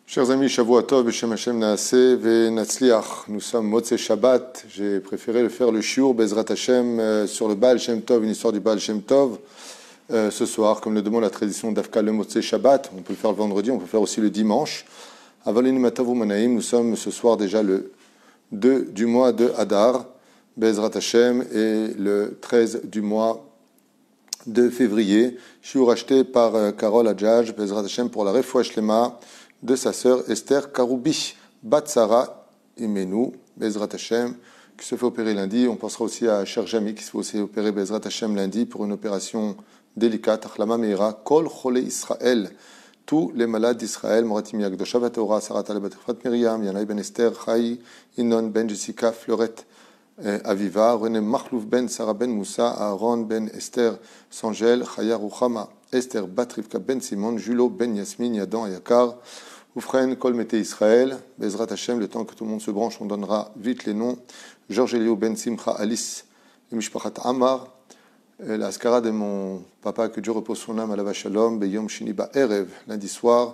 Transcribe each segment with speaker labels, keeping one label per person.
Speaker 1: Chers amis, Shavua Tov, Beshem Hashem Naaseh Ve'Natzliach. Nous sommes Motzei Shabbat. J'ai préféré faire le shiur Bezrat Hashem sur le Baal Shem Tov, une histoire du Baal Shem Tov. Ce soir, comme le demande la tradition d'Afka le Motzei Shabbat, on peut le faire le vendredi, on peut le faire aussi le dimanche. Avalinu Matavu Manaim, nous sommes ce soir déjà le 2 du mois de Hadar, Bezrat Hashem, et le 13 du mois de février. Shiur acheté par Carole Adjaj, Bezrat Hashem, pour la Refoua Shlema de sa sœur Esther Karoubi, Bat Sarah Imenu, Bezrat Hashem, qui se fait opérer lundi. On pensera aussi à Cher Jami, qui se fait aussi opérer Bezrat Hashem lundi pour une opération délicate. Achlama Meira, Kol Chole Israël, tous les malades d'Israël, Moratim Yagdosha Vatora, Sarat Alebatifrat Miriam, Yanaï Ben Esther, Chai, Inon Ben Jessica, Fleurette Aviva, René Machlouf Ben Sarah Ben Moussa, Aaron Ben Esther Sangel, Chaya Ruchama, Esther Batrivka Ben Simon, Julo Ben Yasmin, Yadan Yakar, Oufren, Kol Mete Israël, Bezrat Hashem, le temps que tout le monde se branche, on donnera vite les noms. Georges Elio Ben Simcha Alice, et Mishpachat Amar, la askara de mon papa, que Dieu repose son âme, Alava Shalom, Beyom Shiniba Erev, lundi soir,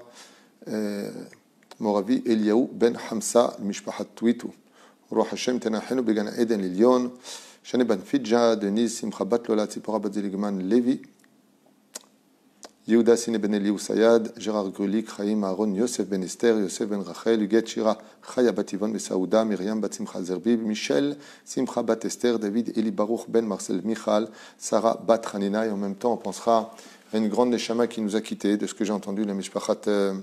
Speaker 1: Moravi Eliaou Ben Hamsa, Mishpachat Twitu, Roi Hashem Tenachenu Began Eden Lilion, Shane Ben Fidja, Denise Simcha Bat Lola, Tzipora Bat Ziligman Levi, Yehuda Sine Ben Eliou Sayad, Gérard Grulik, Chaim Aaron, Yosef Ben Esther, Yosef Ben Rachel, Huguet Shira, Chaya Bat Yvonne Besaouda, Myriam Bat Simcha Zerbib, Michel Simcha Bat Esther, David Eli Baruch Ben Marcel Michal, Sarah Bat Hanina, et en même temps on pensera à une grande neshama qui nous a quittés, de ce que j'ai entendu, la Mishpachat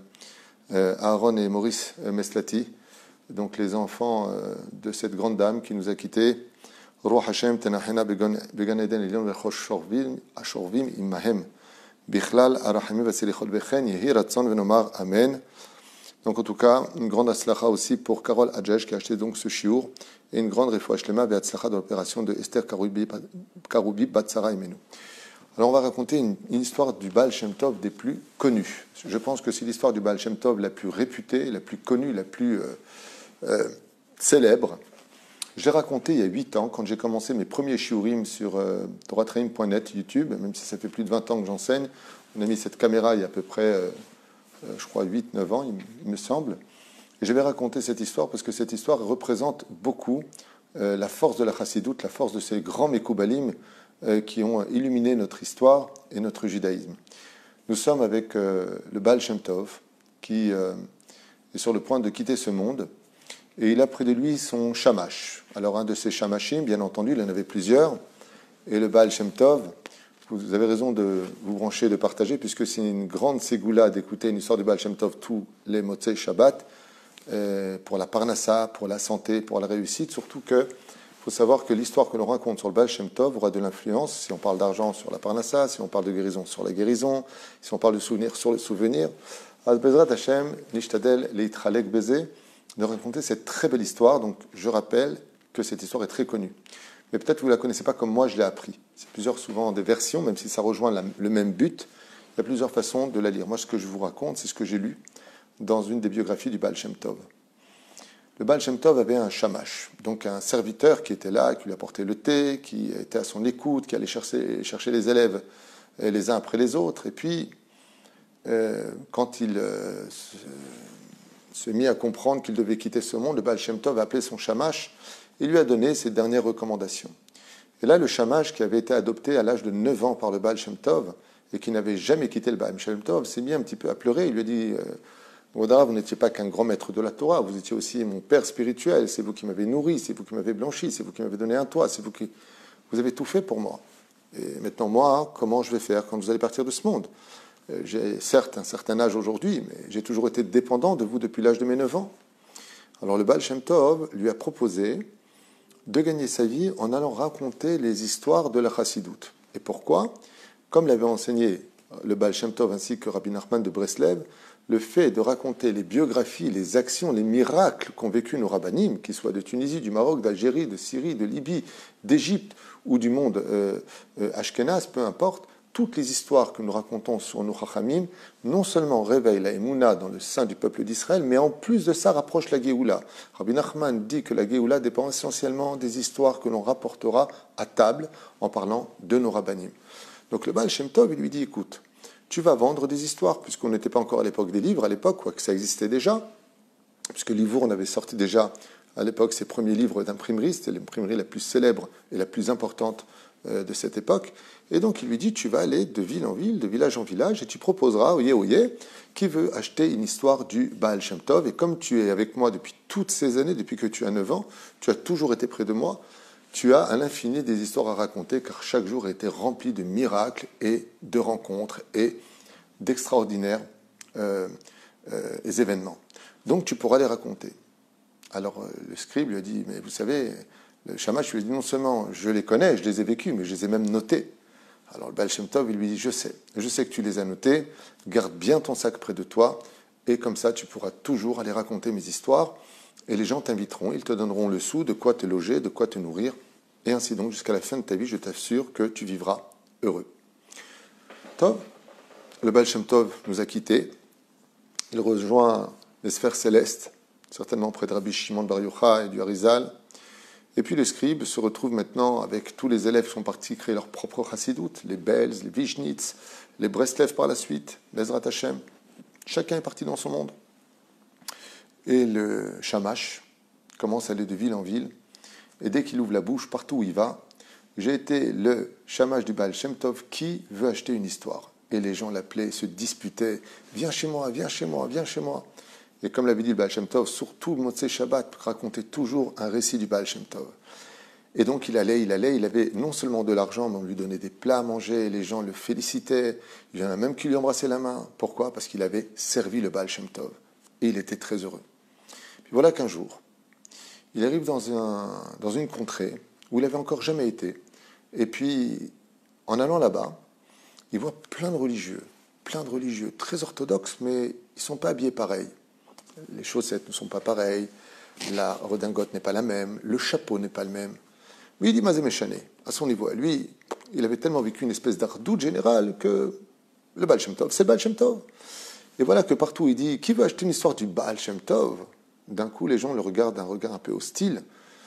Speaker 1: Aaron et Maurice Meslati, donc les enfants de cette grande dame qui nous a quittés. Roi Hashem Tenachena Began Eden Elion Vechosh Ashorvim Imahem. Bichlal Arachami Vasilichol Bechen Yehi Ratson Venomar Amen. Donc en tout cas, une grande aslacha aussi pour Carole Adjaj qui a acheté donc ce shiur, et une grande refoua shlema ve'atzlacha dans l'opération de Esther Karoubi Bat Sarah Imenu. Alors on va raconter une histoire du Baal Shem Tov des plus connues. Je pense que c'est l'histoire du Baal Shem Tov la plus réputée, la plus connue, la plus célèbre. J'ai raconté il y a 8 ans, quand j'ai commencé mes premiers shiurim sur toratraim.net, YouTube, même si ça fait plus de 20 ans que j'enseigne. On a mis cette caméra il y a à peu près, je crois, 8-9 ans, il me semble. Et je vais raconter cette histoire parce que cette histoire représente beaucoup la force de la chassidoute, la force de ces grands Mekoubalim qui ont illuminé notre histoire et notre judaïsme. Nous sommes avec le Baal Shem Tov, qui est sur le point de quitter ce monde. Et il a près de lui son shamash. Alors un de ces shamashim, bien entendu, il en avait plusieurs. Et le Baal Shem Tov, vous avez raison de vous brancher, de partager, puisque c'est une grande ségoula d'écouter une histoire du Baal Shem Tov tous les Motzei Shabbat, pour la parnassa, pour la santé, pour la réussite. Surtout qu'il faut savoir que l'histoire que l'on raconte sur le Baal Shem Tov aura de l'influence, si on parle d'argent, sur la parnassa, si on parle de guérison, sur la guérison, si on parle de souvenir, sur le souvenir. Az Bezrat Hashem, Nishtadel, Leitchalek Beze, de raconter cette très belle histoire. Donc je rappelle que cette histoire est très connue. Mais peut-être vous ne la connaissez pas comme moi je l'ai appris. C'est plusieurs souvent des versions, même si ça rejoint le même but. Il y a plusieurs façons de la lire. Moi, ce que je vous raconte, c'est ce que j'ai lu dans une des biographies du Baal Shem Tov. Le Baal Shem Tov avait un shamash, donc un serviteur qui était là, qui lui apportait le thé, qui était à son écoute, qui allait chercher les élèves les uns après les autres. Et puis, quand il se mit à comprendre qu'il devait quitter ce monde, le Baal Shem Tov a appelé son shamash et lui a donné ses dernières recommandations. Et là, le shamash qui avait été adopté à l'âge de 9 ans par le Baal Shem Tov et qui n'avait jamais quitté le Baal Shem Tov s'est mis un petit peu à pleurer. Il lui a dit Vodara, vous n'étiez pas qu'un grand maître de la Torah, vous étiez aussi mon père spirituel, c'est vous qui m'avez nourri, c'est vous qui m'avez blanchi, c'est vous qui m'avez donné un toit, c'est vous avez tout fait pour moi. Et maintenant, moi, comment je vais faire quand vous allez partir de ce monde ? J'ai certes un certain âge aujourd'hui, mais j'ai toujours été dépendant de vous depuis l'âge de mes 9 ans. Alors le Baal Shem Tov lui a proposé de gagner sa vie en allant raconter les histoires de la chassidoute. Et pourquoi ? Comme l'avait enseigné le Baal Shem Tov ainsi que Rabbi Nachman de Breslev, le fait de raconter les biographies, les actions, les miracles qu'ont vécu nos rabbanim, qu'ils soient de Tunisie, du Maroc, d'Algérie, de Syrie, de Libye, d'Égypte ou du monde ashkénaze, peu importe, toutes les histoires que nous racontons sur nos chachamim, non seulement réveillent la émouna dans le sein du peuple d'Israël, mais en plus de ça rapprochent la Géoula. Rabbi Nachman dit que la Géoula dépend essentiellement des histoires que l'on rapportera à table en parlant de nos rabbanim. Donc le Baal Shem Tov, il lui dit, écoute, tu vas vendre des histoires, puisqu'on n'était pas encore à l'époque des livres, à l'époque, quoique ça existait déjà, puisque Livourne avait sorti déjà à l'époque ses premiers livres d'imprimerie, c'était l'imprimerie la plus célèbre et la plus importante de cette époque. Et donc il lui dit, tu vas aller de ville en ville, de village en village, et tu proposeras, oyez, qui veut acheter une histoire du Baal Shem Tov. Et comme tu es avec moi depuis toutes ces années, depuis que tu as 9 ans, tu as toujours été près de moi, tu as à l'infini des histoires à raconter, car chaque jour a été rempli de miracles et de rencontres et d'extraordinaires événements. Donc tu pourras les raconter. Alors le scribe lui a dit, mais vous savez, le Shamash lui a dit, non seulement je les connais, je les ai vécus, mais je les ai même notés. Alors le Baal Shem Tov, il lui dit, je sais que tu les as notés, garde bien ton sac près de toi, et comme ça tu pourras toujours aller raconter mes histoires, et les gens t'inviteront, ils te donneront le sou, de quoi te loger, de quoi te nourrir, et ainsi donc jusqu'à la fin de ta vie, je t'assure que tu vivras heureux. Tov, le Baal Shem Tov nous a quittés, il rejoint les sphères célestes, certainement près de Rabbi Shimon Bar Yochai et du Harizal. Et puis le scribe se retrouve maintenant avec tous les élèves qui sont partis créer leur propre chassidoute, les Belz, les Vishnitz, les Breslev par la suite, les Ezrat Hashem. Chacun est parti dans son monde. Et le Shamash commence à aller de ville en ville. Et dès qu'il ouvre la bouche, partout où il va, j'ai été le Shamash du Baal Shem Tov qui veut acheter une histoire. Et les gens l'appelaient, se disputaient, viens chez moi, viens chez moi, viens chez moi. Et comme l'avait dit le Baal Shem Tov, surtout le Motzei Shabbat racontait toujours un récit du Baal Shem Tov. Et donc il allait, il avait non seulement de l'argent, mais on lui donnait des plats à manger, et les gens le félicitaient, il y en a même qui lui embrassaient la main. Pourquoi ? Parce qu'il avait servi le Baal Shem Tov. Et il était très heureux. Puis voilà qu'un jour, il arrive dans une contrée où il n'avait encore jamais été. Et puis, en allant là-bas, il voit plein de religieux, très orthodoxes, mais ils ne sont pas habillés pareil. Les chaussettes ne sont pas pareilles, la redingote n'est pas la même, le chapeau n'est pas le même. Lui, il dit Mazé Méchané, à son niveau. Lui, il avait tellement vécu une espèce d'ardoute générale que le Baal Shem Tov, c'est Baal Shem Tov. Et voilà que partout il dit qui veut acheter une histoire du Baal Shem Tov ? D'un coup, les gens le regardent d'un regard un peu hostile.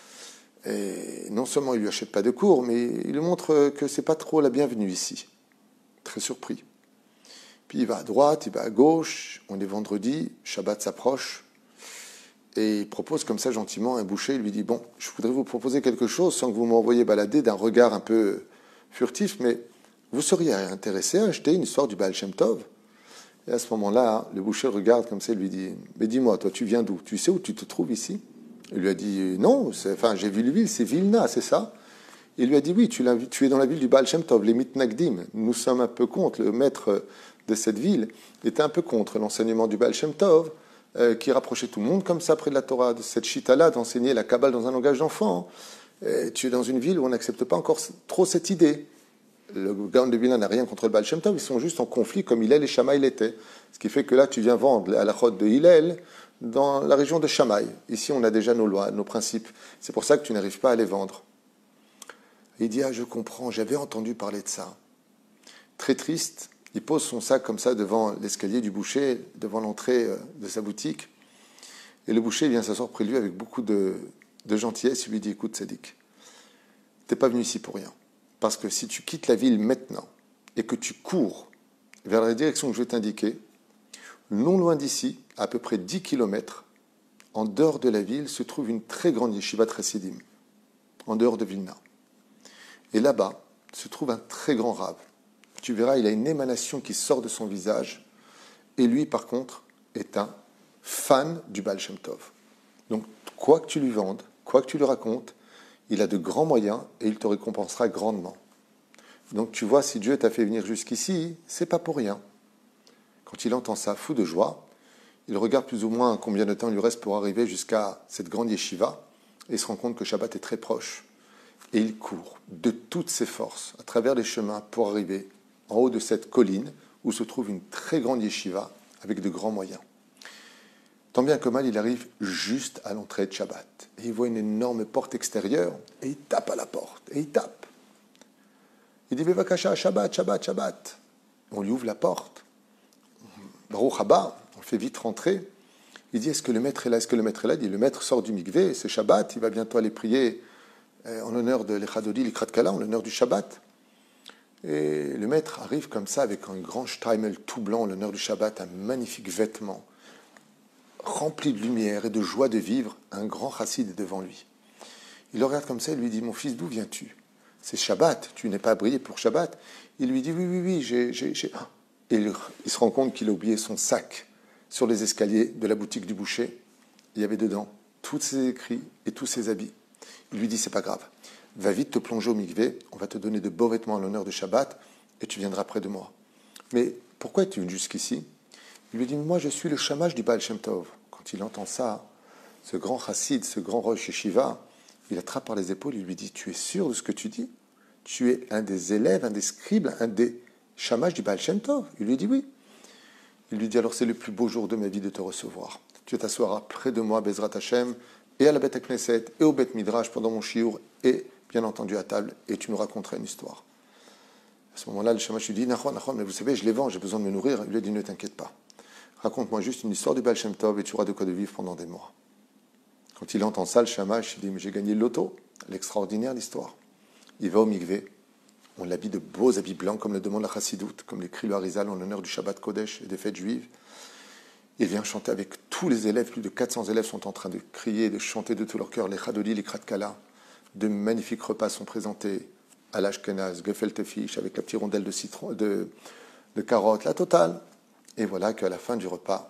Speaker 1: Et non seulement il ne lui achète pas de cours, mais il lui montre que ce n'est pas trop la bienvenue ici. Très surpris. Puis il va à droite, il va à gauche, on est vendredi, Shabbat s'approche, et il propose comme ça gentiment un boucher, il lui dit « Bon, je voudrais vous proposer quelque chose sans que vous m'envoyiez balader d'un regard un peu furtif, mais vous seriez intéressé à acheter une histoire du Baal Shem Tov ?» Et à ce moment-là, le boucher le regarde comme ça, il lui dit « Mais dis-moi, toi, tu viens d'où ? Tu sais où tu te trouves ici ?» Il lui a dit « Non, j'ai vu la ville, c'est Vilna, c'est ça ?» Il lui a dit « Oui, tu es dans la ville du Baal Shem Tov, les Mitnagdim. Nous sommes un peu contre, le maître de cette ville était un peu contre l'enseignement du Baal Shem Tov, qui rapprochait tout le monde comme ça près de la Torah, de cette chita-là, d'enseigner la Kabbale dans un langage d'enfant. Tu es dans une ville où on n'accepte pas encore trop cette idée. Le Gaon de Vilna n'a rien contre le Baal Shem Tov, ils sont juste en conflit comme Hillel et Shammai l'étaient. Ce qui fait que là, tu viens vendre la halachot de Hillel dans la région de Shammai. Ici, on a déjà nos lois, nos principes. C'est pour ça que tu n'arrives pas à les vendre. Il dit, ah, je comprends, j'avais entendu parler de ça. Très triste, il pose son sac comme ça devant l'escalier du boucher, devant l'entrée de sa boutique. Et le boucher vient s'asseoir près de lui avec beaucoup de gentillesse. Il lui dit, écoute, Sadik, t'es pas venu ici pour rien. Parce que si tu quittes la ville maintenant et que tu cours vers la direction que je vais t'indiquer, non loin d'ici, à peu près 10 km, en dehors de la ville, se trouve une très grande yeshivat chassidim, en dehors de Vilna. Et là-bas se trouve un très grand rave. Tu verras, il a une émanation qui sort de son visage. Et lui, par contre, est un fan du Baal Shem Tov. Donc, quoi que tu lui vendes, quoi que tu lui racontes, il a de grands moyens et il te récompensera grandement. Donc, tu vois, si Dieu t'a fait venir jusqu'ici, c'est pas pour rien. Quand il entend ça, fou de joie, il regarde plus ou moins combien de temps il lui reste pour arriver jusqu'à cette grande yeshiva et il se rend compte que Shabbat est très proche. Et il court de toutes ses forces à travers les chemins pour arriver en haut de cette colline où se trouve une très grande yeshiva avec de grands moyens. Tant bien que mal, il arrive juste à l'entrée de Shabbat. Et il voit une énorme porte extérieure et il tape à la porte. Et il tape. Il dit « Bevakasha, Shabbat, Shabbat, Shabbat ». On lui ouvre la porte. Baruch haba, on le fait vite rentrer. Il dit « Est-ce que le maître est là ? Est-ce que le maître est là ?» Il dit « Le maître sort du mikvé, c'est Shabbat, il va bientôt aller prier en l'honneur de l'Echadodi, l'Ikrat Kala, en l'honneur du Shabbat. » Et le maître arrive comme ça avec un grand shteimel tout blanc en l'honneur du Shabbat, un magnifique vêtement, rempli de lumière et de joie de vivre. Un grand chassid est devant lui. Il le regarde comme ça et lui dit « Mon fils, d'où viens-tu » C'est Shabbat, tu n'es pas brillé pour Shabbat. Il lui dit « Oui, j'ai... » Et il se rend compte qu'il a oublié son sac sur les escaliers de la boutique du boucher. Il y avait dedans tous ses écrits et tous ses habits. Il lui dit « C'est pas grave. Va vite te plonger au mikvé, on va te donner de beaux vêtements à l'honneur de Shabbat et tu viendras près de moi. » Mais pourquoi es-tu venu jusqu'ici? Il lui dit « Moi, je suis le shamash du Baal Shem Tov. » Quand il entend ça, ce grand chassid, ce grand rosh yeshiva, il attrape par les épaules, il lui dit « Tu es sûr de ce que tu dis? Tu es un des élèves, un des scribes, un des shamash du Baal Shem Tov ?» Il lui dit « Oui. » Il lui dit « Alors c'est le plus beau jour de ma vie de te recevoir. Tu t'assoiras près de moi, Bezrat Hashem, et à la Beth Knesset, et au Beth Midrash pendant mon shiur, et bien entendu à table, et tu nous raconteras une histoire. » À ce moment-là, le shamash lui dit « Nachon, mais vous savez, je les vends, j'ai besoin de me nourrir. » Il lui dit « Ne t'inquiète pas. Raconte-moi juste une histoire du Baal Shem Tov et tu auras de quoi de vivre pendant des mois. » Quand il entend ça, le shamash, il dit « Mais j'ai gagné le loto, l'extraordinaire l'histoire. » Il va au mikvé, on l'habille de beaux habits blancs comme le demande la chassidoute, comme l'écrit le Harizal en l'honneur du Shabbat Kodesh et des fêtes juives. Il vient chanter avec tous les élèves, plus de 400 élèves sont en train de crier, de chanter de tout leur cœur, les chadoli, les kratkala. De magnifiques repas sont présentés à l'ashkenaz, gefilte fish, avec la petite rondelle de citron, de carottes, la totale. Et voilà qu'à la fin du repas,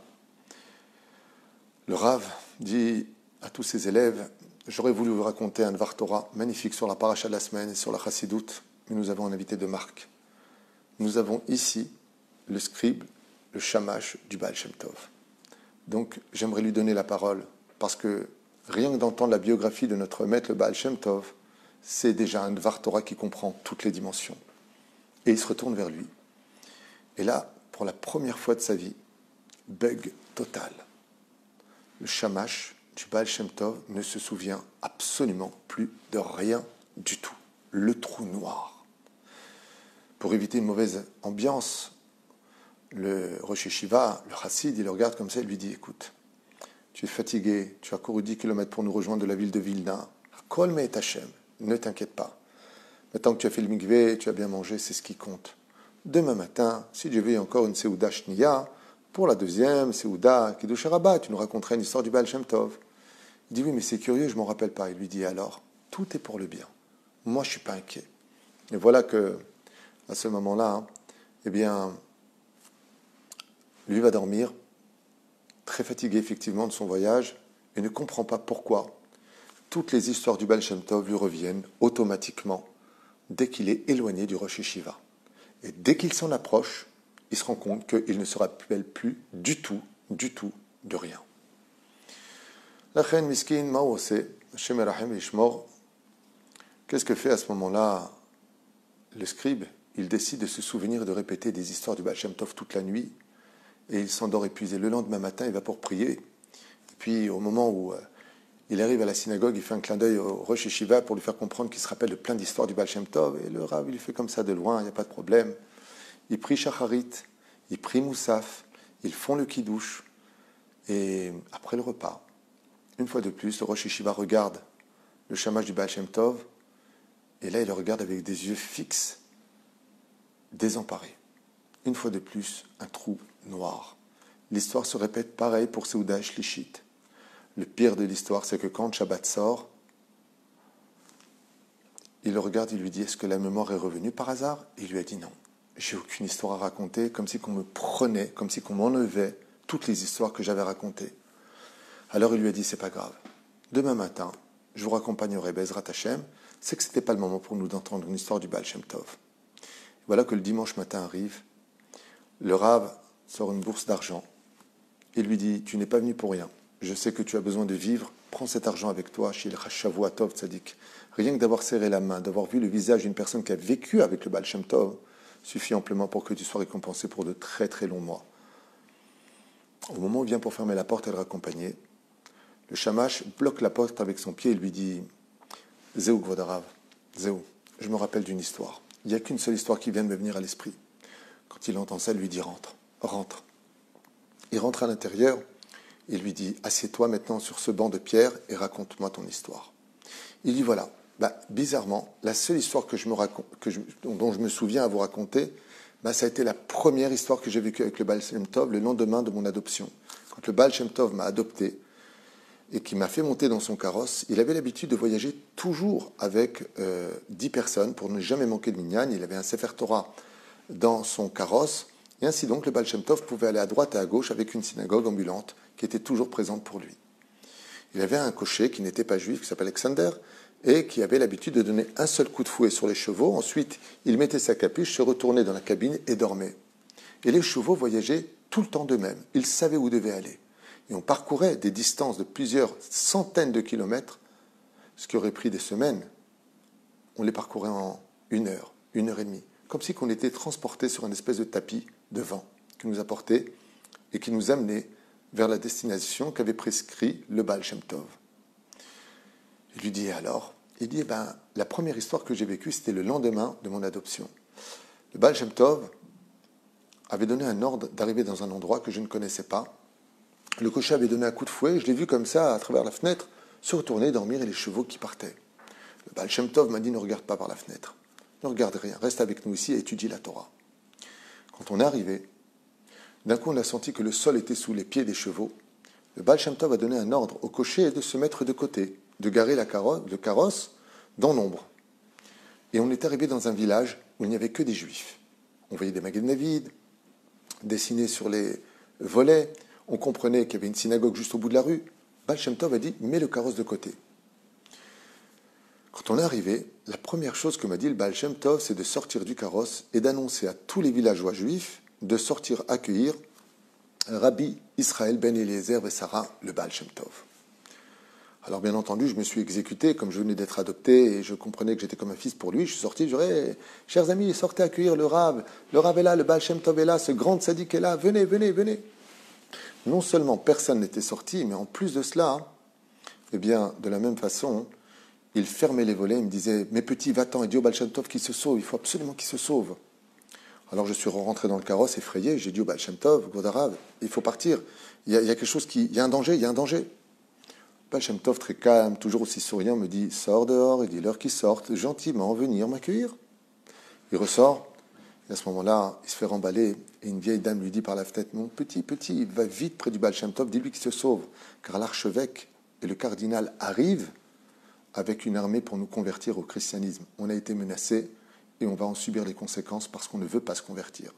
Speaker 1: le Rav dit à tous ses élèves, j'aurais voulu vous raconter un Dvar Torah magnifique sur la paracha de la semaine et sur la chassidoute, mais nous avons un invité de marque. Nous avons ici le scribe, le shamash du Baal Shem Tov. Donc j'aimerais lui donner la parole, parce que rien que d'entendre la biographie de notre maître, le Baal Shem Tov, c'est déjà un Dvar Torah qui comprend toutes les dimensions. Et il se retourne vers lui. Et là, pour la première fois de sa vie, bug total. Le shamash du Baal Shem Tov ne se souvient absolument plus de rien du tout. Le trou noir. Pour éviter une mauvaise ambiance, le Rosh Yeshiva, le chassid, il le regarde comme ça et lui dit « Écoute, tu es fatigué, tu as couru 10 km pour nous rejoindre de la ville de Vilna. Kol me et Hashem, ne t'inquiète pas. Maintenant que tu as fait le mikvé, tu as bien mangé, c'est ce qui compte. Demain matin, si Dieu veut encore une Seuda Shniya, pour la deuxième Seuda Kiddush Rabbah, tu nous raconteras une histoire du Baal Shem Tov. » Il dit « Oui, mais c'est curieux, je ne m'en rappelle pas. » Il lui dit « Alors, tout est pour le bien. Moi, je ne suis pas inquiet. » Et voilà que, à ce moment-là, eh bien, lui va dormir, très fatigué effectivement de son voyage, et ne comprend pas pourquoi toutes les histoires du Baal Shem Tov lui reviennent automatiquement dès qu'il est éloigné du Rosh Yeshiva. Et dès qu'il s'en approche, il se rend compte qu'il ne se rappelle plus du tout de rien. La reine miskin maose, Hashem erachem v'yishmor. Qu'est-ce que fait à ce moment-là le scribe? Il décide de se souvenir et de répéter des histoires du Baal Shem Tov toute la nuit, et il s'endort épuisé. Le lendemain matin, il va pour prier. Et puis, au moment où il arrive à la synagogue, il fait un clin d'œil au Rosh Yeshiva pour lui faire comprendre qu'il se rappelle de plein d'histoires du Baal Shem Tov. Et le Rav, il fait comme ça de loin, il n'y a pas de problème. Il prie Shacharit, il prie Moussaf, ils font le Kiddush. Et après le repas, une fois de plus, le Rosh Yeshiva regarde le shamash du Baal Shem Tov. Et là, il le regarde avec des yeux fixes, désemparés. Une fois de plus, un trou noir. L'histoire se répète pareil pour Seuda Shlishit. Le pire de l'histoire, c'est que quand Shabbat sort, il le regarde, il lui dit « Est-ce que la mémoire est revenue par hasard ?» Et il lui a dit « Non, j'ai aucune histoire à raconter, comme si qu'on me prenait, comme si qu'on m'enlevait toutes les histoires que j'avais racontées. » Alors il lui a dit « C'est pas grave. Demain matin, je vous raccompagnerai Bezrat Hashem. C'est que ce n'était pas le moment pour nous d'entendre une histoire du Baal Shem Tov. » Voilà que le dimanche matin arrive, le Rav sort une bourse d'argent et lui dit « Tu n'es pas venu pour rien. Je sais que tu as besoin de vivre. Prends cet argent avec toi chez le Chashavua Tov Tzadik. Rien que d'avoir serré la main, d'avoir vu le visage d'une personne qui a vécu avec le Baal Shem Tov, suffit amplement pour que tu sois récompensé pour de très très longs mois. » Au moment où il vient pour fermer la porte et le raccompagner, le shamash bloque la porte avec son pied et lui dit « Zéou Gvodarav, Zéou, je me rappelle d'une histoire. Il n'y a qu'une seule histoire qui vient de me venir à l'esprit. » Quand il entend ça, il lui dit « Rentre, rentre. » Il rentre à l'intérieur, il lui dit « Assieds-toi maintenant sur ce banc de pierre et raconte-moi ton histoire. » Il dit « Voilà, bizarrement, la seule histoire dont je me souviens à vous raconter, ça a été la première histoire que j'ai vécue avec le Baal Shem Tov le lendemain de mon adoption. Quand le Baal Shem Tov m'a adopté et qui m'a fait monter dans son carrosse, il avait l'habitude de voyager toujours avec 10 personnes pour ne jamais manquer de minyan. Il avait un Sefer Torah dans son carrosse. Et ainsi donc, le Baal Shem Tov pouvait aller à droite et à gauche avec une synagogue ambulante qui était toujours présente pour lui. Il avait un cocher qui n'était pas juif, qui s'appelait Alexander, et qui avait l'habitude de donner un seul coup de fouet sur les chevaux. Ensuite, il mettait sa capuche, se retournait dans la cabine et dormait. Et les chevaux voyageaient tout le temps d'eux-mêmes. Ils savaient où devaient aller. Et on parcourait des distances de plusieurs centaines de kilomètres, ce qui aurait pris des semaines. On les parcourait en 1 heure et demie, comme si on était transporté sur une espèce de tapis de vent qui nous apportait et qui nous amenait vers la destination qu'avait prescrit le Baal Shem Tov. Il lui dit alors, il dit, la première histoire que j'ai vécue, c'était le lendemain de mon adoption. Le Baal Shem Tov avait donné un ordre d'arriver dans un endroit que je ne connaissais pas. Le cocher avait donné un coup de fouet, je l'ai vu comme ça, à travers la fenêtre, se retourner, dormir, et les chevaux qui partaient. Le Baal Shem Tov m'a dit, ne regarde pas par la fenêtre. Ne regarde rien, reste avec nous ici et étudie la Torah. Quand on est arrivé, d'un coup on a senti que le sol était sous les pieds des chevaux. Le Baal Shem Tov a donné un ordre au cocher de se mettre de côté, de garer le carrosse dans l'ombre. Et on est arrivé dans un village où il n'y avait que des juifs. On voyait des Magen David dessinés sur les volets. On comprenait qu'il y avait une synagogue juste au bout de la rue. Baal Shem Tov a dit, mets le carrosse de côté. Quand on est arrivé, la première chose que m'a dit le Baal Shem Tov, c'est de sortir du carrosse et d'annoncer à tous les villageois juifs de sortir accueillir Rabbi Israël ben Eliezer et Sarah, le Baal Shem Tov. Alors bien entendu, je me suis exécuté, comme je venais d'être adopté et je comprenais que j'étais comme un fils pour lui. Je suis sorti, je dirais, chers amis, sortez accueillir le Rav est là, le Baal Shem Tov est là, ce grand tzaddik est là, venez, venez, venez. Non seulement personne n'était sorti, mais en plus de cela, de la même façon, il fermait les volets, il me disait, mes petits, va-t'en, et dis au Baal Shem Tov qu'il se sauve, il faut absolument qu'il se sauve. Alors je suis rentré dans le carrosse effrayé, j'ai dit au Baal Shem Tov, Godarav, il faut partir, il y a quelque chose il y a un danger, il y a un danger. Baal Shem Tov, très calme, toujours aussi souriant, me dit, sors dehors, et dis-leur qu'ils sortent gentiment venir m'accueillir. Il ressort, et à ce moment-là, il se fait remballer, et une vieille dame lui dit par la fenêtre, mon petit, va vite près du Baal Shem Tov, dis-lui qu'il se sauve, car l'archevêque et le cardinal arrivent avec une armée pour nous convertir au christianisme. On a été menacés, et on va en subir les conséquences parce qu'on ne veut pas se convertir.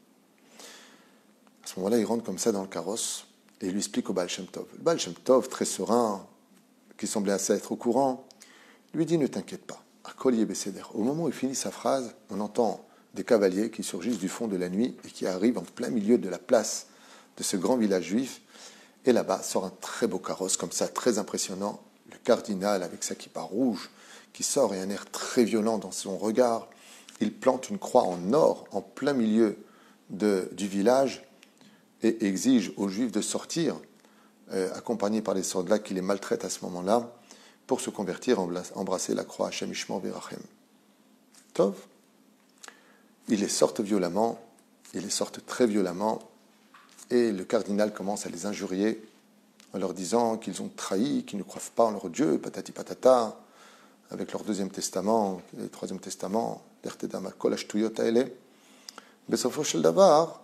Speaker 1: À ce moment-là, il rentre comme ça dans le carrosse, et il lui explique au Baal Shem Tov. Le Baal Shem Tov, très serein, qui semblait assez être au courant, lui dit, ne t'inquiète pas, à Collier Besséder. Au moment où il finit sa phrase, on entend des cavaliers qui surgissent du fond de la nuit et qui arrivent en plein milieu de la place de ce grand village juif. Et là-bas sort un très beau carrosse, comme ça, très impressionnant. Le cardinal, avec sa kippa rouge, qui sort et un air très violent dans son regard. Il plante une croix en or en plein milieu du village et exige aux Juifs de sortir, accompagnés par les soldats qui les maltraitent à ce moment-là, pour se convertir, embrasser la croix Hashem Ishmor Virachem. Tov, ils les sortent violemment, ils les sortent très violemment, et le cardinal commence à les injurier en leur disant qu'ils ont trahi, qu'ils ne croient pas en leur Dieu, patati patata, avec leur deuxième testament, et le troisième testament, l'Ertedama Kol Ashtuyot Haele. Besofo Shel Davar,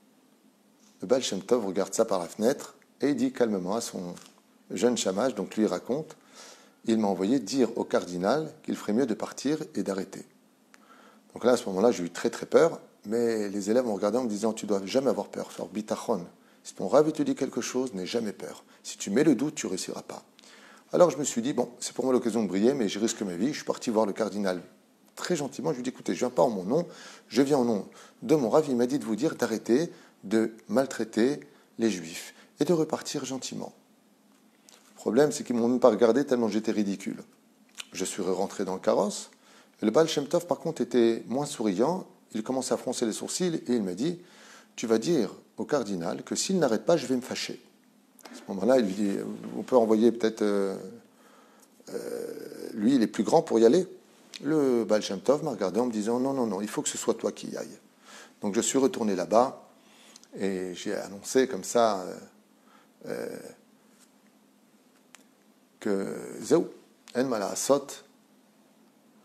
Speaker 1: le Baal Shem Tov regarde ça par la fenêtre et il dit calmement à son jeune chamash, donc lui il raconte, il m'a envoyé dire au cardinal qu'il ferait mieux de partir et d'arrêter. Donc là, à ce moment-là, j'ai eu très très peur, mais les élèves m'ont regardé en me disant, tu ne dois jamais avoir peur, faire bitachon. Si ton Rav te dit quelque chose, n'aie jamais peur. Si tu mets le doute, tu ne réussiras pas. Alors je me suis dit, bon, c'est pour moi l'occasion de briller, mais je risque ma vie. Je suis parti voir le cardinal très gentiment. Je lui ai dit, écoutez, je ne viens pas en mon nom, je viens en nom de mon Rav. Il m'a dit de vous dire d'arrêter de maltraiter les Juifs et de repartir gentiment. Le problème, c'est qu'ils ne m'ont même pas regardé tellement j'étais ridicule. Je suis rentré dans le carrosse. Le Baal Shem Tov, par contre, était moins souriant. Il commence à froncer les sourcils et il m'a dit, tu vas dire au cardinal que s'il n'arrête pas, je vais me fâcher. À ce moment-là, il lui dit, on peut envoyer peut-être... lui, il est plus grand pour y aller. Le Baal Shem Tov m'a regardé en me disant, non, il faut que ce soit toi qui y ailles. Donc je suis retourné là-bas et j'ai annoncé comme ça que Zéou, En Mala Asot,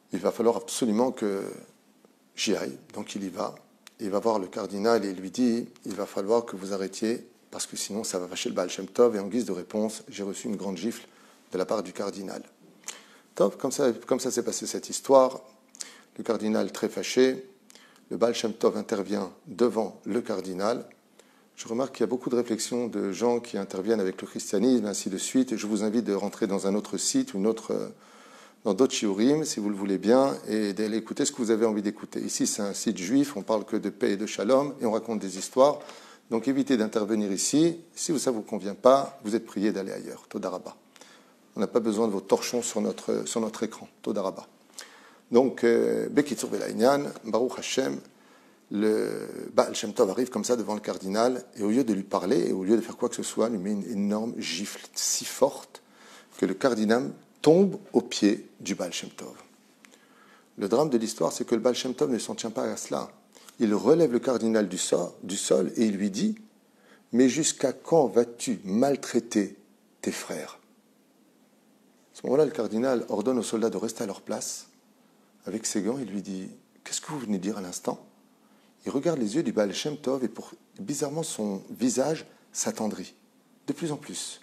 Speaker 1: il va falloir absolument que j'y aille. Donc il y va. Il va voir le cardinal et il lui dit, il va falloir que vous arrêtiez parce que sinon ça va fâcher le Baal Shem Tov. Et en guise de réponse, j'ai reçu une grande gifle de la part du cardinal. Top, comme ça s'est passé cette histoire. Le cardinal très fâché, le Baal Shem Tov intervient devant le cardinal. Je remarque qu'il y a beaucoup de réflexions de gens qui interviennent avec le christianisme, ainsi de suite. Et je vous invite de rentrer dans un autre site, dans d'autres shiurim, si vous le voulez bien, et d'aller écouter ce que vous avez envie d'écouter. Ici, c'est un site juif, on parle que de paix et de shalom, et on raconte des histoires. Donc évitez d'intervenir ici. Si ça ne vous convient pas, vous êtes prié d'aller ailleurs. Toda Rabba. On n'a pas besoin de vos torchons sur notre écran. Toda Rabba. Donc, Bekitsur Belaïnian, Baruch Hashem, le Baal Shem Tov arrive comme ça devant le cardinal, et au lieu de lui parler, et au lieu de faire quoi que ce soit, lui met une énorme gifle si forte que le cardinal tombe aux pieds du Baal Shem Tov. Le drame de l'histoire, c'est que le Baal Shem Tov ne s'en tient pas à cela. Il relève le cardinal du sol et il lui dit « Mais jusqu'à quand vas-tu maltraiter tes frères ?» À ce moment-là, le cardinal ordonne aux soldats de rester à leur place. Avec ses gants, il lui dit « Qu'est-ce que vous venez de dire à l'instant ?» Il regarde les yeux du Baal Shem Tov et bizarrement, son visage s'attendrit de plus en plus.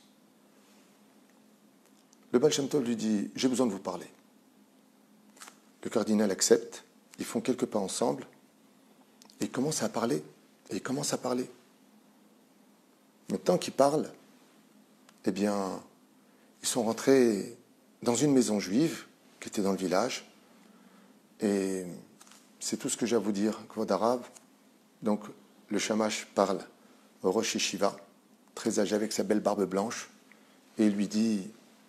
Speaker 1: Le Baal Shem Tov lui dit « J'ai besoin de vous parler ». Le cardinal accepte, ils font quelques pas ensemble, et ils commencent à parler, Maintenant qu'ils parlent, eh bien, ils sont rentrés dans une maison juive qui était dans le village, et c'est tout ce que j'ai à vous dire, Kvod Arav. Donc, le Shamash parle au Rosh Yeshiva, très âgé avec sa belle barbe blanche, et il lui dit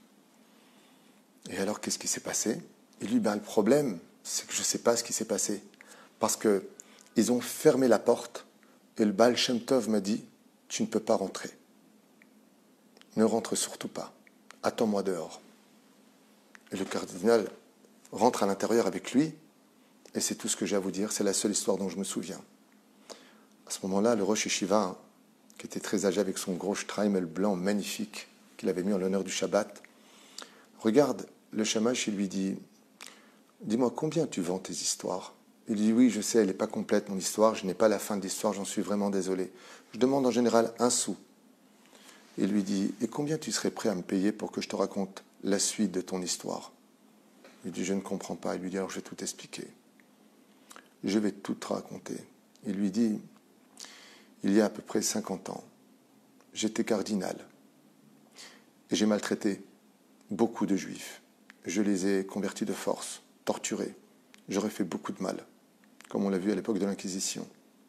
Speaker 1: « Et alors, qu'est-ce qui s'est passé ?» Il lui dit « Le problème, c'est que je ne sais pas ce qui s'est passé. Parce qu'ils ont fermé la porte, et le Baal Shem Tov m'a dit « Tu ne peux pas rentrer. Ne rentre surtout pas. Attends-moi dehors. » Et le cardinal rentre à l'intérieur avec lui, et c'est tout ce que j'ai à vous dire, c'est la seule histoire dont je me souviens. À ce moment-là, le Rosh Yeshiva, qui était très âgé avec son gros shtreimel blanc magnifique, qu'il avait mis en l'honneur du Shabbat, regarde le Shamash et lui dit « Dis-moi, combien tu vends tes histoires ?» Il dit « Oui, je sais, elle n'est pas complète, mon histoire, je n'ai pas la fin de l'histoire, j'en suis vraiment désolé. Je demande en général 1 sou. » Il lui dit « Et combien tu serais prêt à me payer pour que je te raconte la suite de ton histoire ?» Il dit « Je ne comprends pas. » Il lui dit « Alors je vais tout expliquer. Je vais tout te raconter. » Il lui dit « Il y a à peu près 50 ans, j'étais cardinal et j'ai maltraité beaucoup de juifs. Je les ai convertis de force, torturés. J'aurais fait beaucoup de mal, comme on l'a vu à l'époque de l'Inquisition.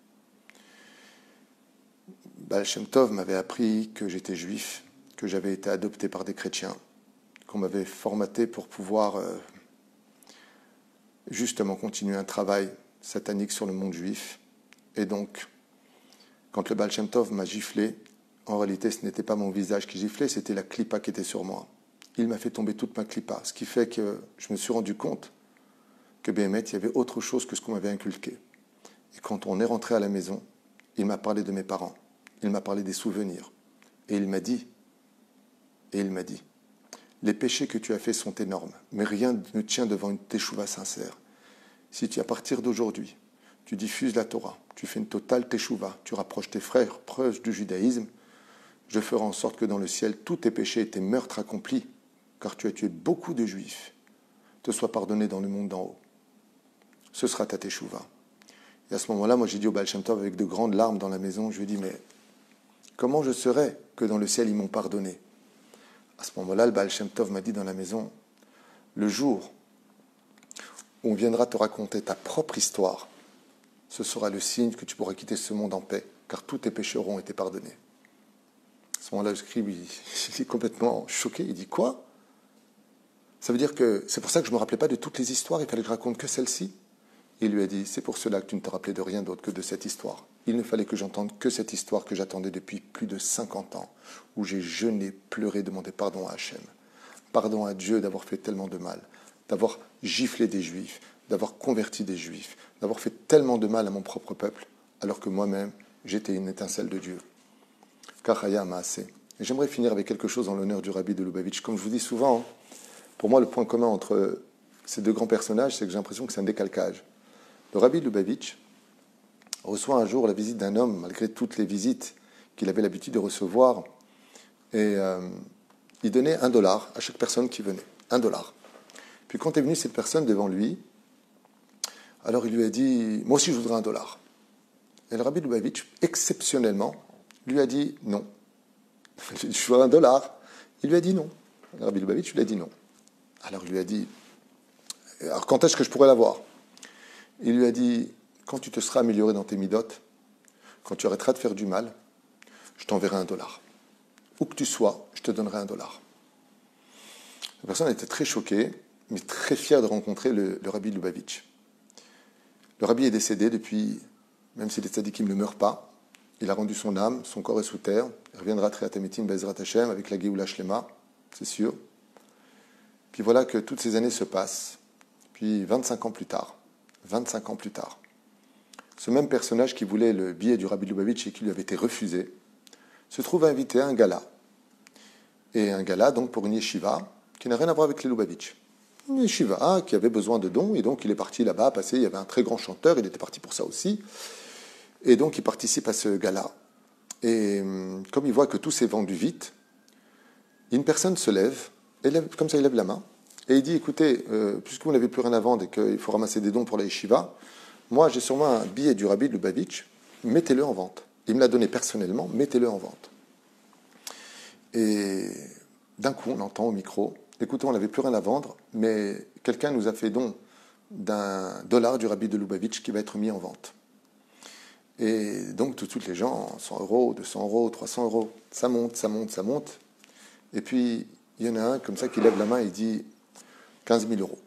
Speaker 1: Baal Shem Tov m'avait appris que j'étais juif, que j'avais été adopté par des chrétiens, qu'on m'avait formaté pour pouvoir justement continuer un travail satanique sur le monde juif. Et donc, quand le Baal Shem Tov m'a giflé, en réalité, ce n'était pas mon visage qui giflait, c'était la clipa qui était sur moi. Il m'a fait tomber toute ma clipa, ce qui fait que je me suis rendu compte que Béhémet, il y avait autre chose que ce qu'on m'avait inculqué. Et quand on est rentré à la maison, il m'a parlé de mes parents, il m'a parlé des souvenirs, et il m'a dit, les péchés que tu as faits sont énormes, mais rien ne tient devant une teshuva sincère. Si tu, à partir d'aujourd'hui, tu diffuses la Torah, tu fais une totale teshuva, tu rapproches tes frères proches du judaïsme, je ferai en sorte que dans le ciel, tous tes péchés et tes meurtres accomplis, car tu as tué beaucoup de juifs, te soient pardonnés dans le monde d'en haut. Ce sera ta teshuva. Et à ce moment-là, moi j'ai dit au Baal Shem Tov avec de grandes larmes dans la maison, je lui ai dit, mais comment je saurais que dans le ciel ils m'ont pardonné? À ce moment-là, le Baal Shem Tov m'a dit dans la maison, le jour où on viendra te raconter ta propre histoire, ce sera le signe que tu pourras quitter ce monde en paix, car tous tes péchés auront été pardonnés. À ce moment-là, le scribe, il est complètement choqué, il dit, quoi? Ça veut dire que c'est pour ça que je ne me rappelais pas de toutes les histoires, il fallait que je raconte que celle-ci? Il lui a dit, c'est pour cela que tu ne te rappelais de rien d'autre que de cette histoire. Il ne fallait que j'entende que cette histoire que j'attendais depuis plus de 50 ans, où j'ai jeûné, pleuré, demandé pardon à Hachem. Pardon à Dieu d'avoir fait tellement de mal, d'avoir giflé des Juifs, d'avoir converti des Juifs, d'avoir fait tellement de mal à mon propre peuple, alors que moi-même, j'étais une étincelle de Dieu. Kachaya Maaseh. Et j'aimerais finir avec quelque chose en l'honneur du Rabbi de Lubavitch. Comme je vous dis souvent, pour moi, le point commun entre ces deux grands personnages, c'est que j'ai l'impression que c'est un décalcage. Le Rabbi de Lubavitch reçoit un jour la visite d'un homme, malgré toutes les visites qu'il avait l'habitude de recevoir, et il donnait $1 à chaque personne qui venait. $1. Puis quand est venue cette personne devant lui, alors il lui a dit « Moi aussi je voudrais $1. » Et le Rabbi de Lubavitch, exceptionnellement, lui a dit non. Je veux $1. Il lui a dit non. Le Rabbi de Lubavitch lui a dit non. Alors il lui a dit alors quand est-ce que je pourrais l'avoir? Il lui a dit quand tu te seras amélioré dans tes midotes, quand tu arrêteras de faire du mal, je t'enverrai $1. Où que tu sois, je te donnerai $1. La personne était très choquée, mais très fière de rencontrer le Rabbi de Lubavitch. Le Rabbi est décédé depuis, même si les tzadikim ne meurent pas, il a rendu son âme, son corps est sous terre, il reviendra Triat Amitim Bezrat Hashem avec la Géoula Shlema, c'est sûr. Puis voilà que toutes ces années se passent, puis 25 ans plus tard, ce même personnage qui voulait le billet du Rabbi de Lubavitch et qui lui avait été refusé, se trouve invité à un gala. Et un gala donc pour une yeshiva qui n'a rien à voir avec les Lubavitch. Une yeshiva qui avait besoin de dons, et donc il est parti là-bas passer, il y avait un très grand chanteur, il était parti pour ça aussi. Et donc il participe à ce gala. Et comme il voit que tout s'est vendu vite, une personne se lève, comme ça il lève la main, et il dit, écoutez, puisque vous n'avez plus rien à vendre et qu'il faut ramasser des dons pour la yeshiva, moi j'ai sûrement un billet du Rabbi de Lubavitch, mettez-le en vente. Il me l'a donné personnellement, mettez-le en vente. Et d'un coup, on entend au micro, écoutez, on n'avait plus rien à vendre, mais quelqu'un nous a fait don $1 du Rabbi de Lubavitch qui va être mis en vente. Et donc, tout de suite, les gens, 100 €, 200 €, 300 €, ça monte. Et puis, il y en a un comme ça qui lève la main et il dit 15 000 €.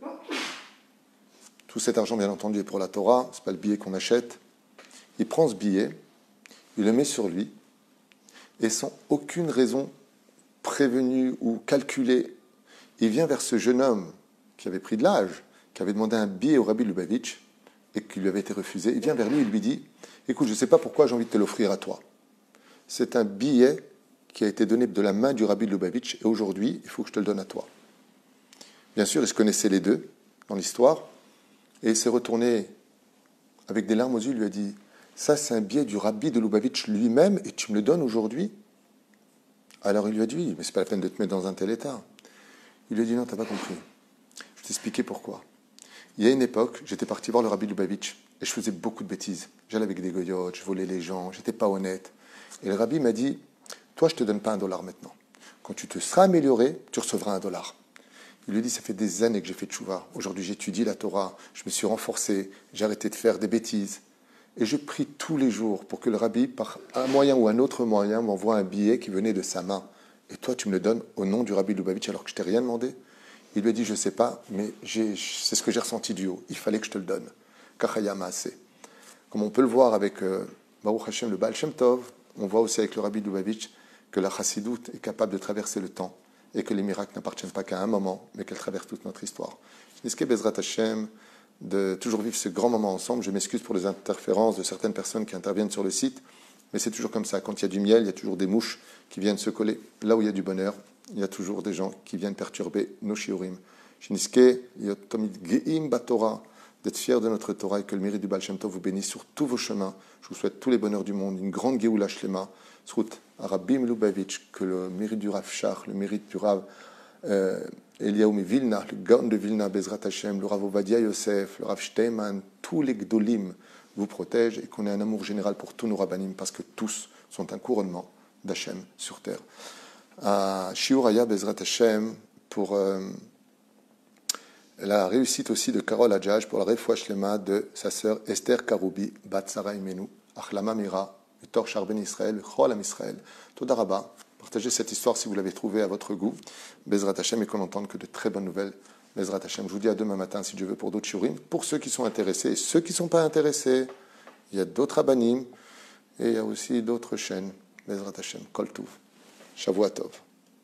Speaker 1: Tout cet argent, bien entendu, est pour la Torah, ce n'est pas le billet qu'on achète. Il prend ce billet, il le met sur lui, et sans aucune raison prévenue ou calculée, il vient vers ce jeune homme qui avait pris de l'âge, qui avait demandé un billet au Rabbi Lubavitch, et qui lui avait été refusé. Il vient vers lui et lui dit « Écoute, je ne sais pas pourquoi j'ai envie de te l'offrir à toi. C'est un billet qui a été donné de la main du Rabbi de Lubavitch, et aujourd'hui, il faut que je te le donne à toi. » Bien sûr, il se connaissait les deux dans l'histoire, et il s'est retourné avec des larmes aux yeux, il lui a dit « Ça, c'est un billet du Rabbi de Lubavitch lui-même, et tu me le donnes aujourd'hui ?» Alors il lui a dit « Oui, mais ce n'est pas la peine de te mettre dans un tel état. » Il lui a dit « Non, tu n'as pas compris. Je vais t'expliquer pourquoi. Il y a une époque, j'étais parti voir le Rabbi de Lubavitch et je faisais beaucoup de bêtises. J'allais avec des goyotes, je volais les gens, j'étais pas honnête. Et le Rabbi m'a dit, toi, je te donne pas $1 maintenant. Quand tu te seras amélioré, tu recevras $1. Il lui dit, ça fait des années que j'ai fait tchouva. Aujourd'hui, j'étudie la Torah, je me suis renforcé, j'ai arrêté de faire des bêtises. Et je prie tous les jours pour que le Rabbi, par un moyen ou un autre moyen, m'envoie un billet qui venait de sa main. Et toi, tu me le donnes au nom du Rabbi de Lubavitch alors que je t'ai rien demandé. Il lui a dit, je ne sais pas, mais c'est ce que j'ai ressenti du haut. Il fallait que je te le donne. Kachaya Maaseh. Comme on peut le voir avec Baruch Hashem, le Baal Shem Tov, on voit aussi avec le Rabbi de Lubavitch que la Chassidoute est capable de traverser le temps et que les miracles n'appartiennent pas qu'à un moment, mais qu'elles traversent toute notre histoire. Je n'esquais Bezrat Hashem de toujours vivre ce grand moment ensemble. Je m'excuse pour les interférences de certaines personnes qui interviennent sur le site, mais c'est toujours comme ça. Quand il y a du miel, il y a toujours des mouches qui viennent se coller. Là où il y a du bonheur, il y a toujours des gens qui viennent perturber nos shiurim. Shiniske, yotomid geim batora, d'être fiers de notre Torah et que le mérite du Baal Shem Tov vous bénisse sur tous vos chemins. Je vous souhaite tous les bonheurs du monde, une grande Géoula Shlema, Srut Arabim Lubavitch, que le mérite du Rav Shach, le mérite du Rav Eliyahu Vilna, le Gaon de Vilna, Bezrat Hashem, le Rav Ovadia Yosef, le Rav Shteiman, tous les Gdolim vous protègent et qu'on ait un amour général pour tous nos rabbanim parce que tous sont un couronnement d'Hachem sur terre. À Shiuraya Bezrat Hashem pour la réussite aussi de Carole Hadjaj pour la Refoua Shlema de sa sœur Esther Karoubi Bat Sarah Imenu Achlama Mira Utor Shar Ben Israël Chol Am Israël Toda Rabba. Partagez cette histoire si vous l'avez trouvée à votre goût. Bezrat Hashem, et qu'on n'entende que de très bonnes nouvelles. Bezrat Hashem, je vous dis à demain matin si Dieu veut pour d'autres shiurim. Pour ceux qui sont intéressés et ceux qui ne sont pas intéressés, il y a d'autres abanim et il y a aussi d'autres chaînes. Bezrat Hashem, Kol Tuv, Shavua Tov.